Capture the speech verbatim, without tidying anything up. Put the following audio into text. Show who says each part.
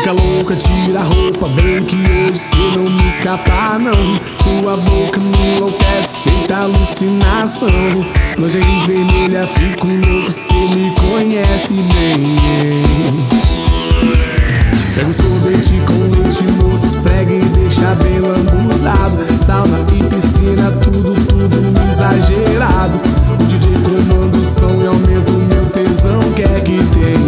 Speaker 1: Fica louca, tira a roupa, vem que hoje cê não me escapa não. Sua boca me enlouquece, feita alucinação. Lingerie vermelha, fico louco, cê me conhece bem. Pega um sorvete com leite, moço, esfrega e deixa bem lambuzado. Sauna e piscina, tudo, tudo exagerado. O D J comanda o som e aumenta o meu tesão. Quer que tem?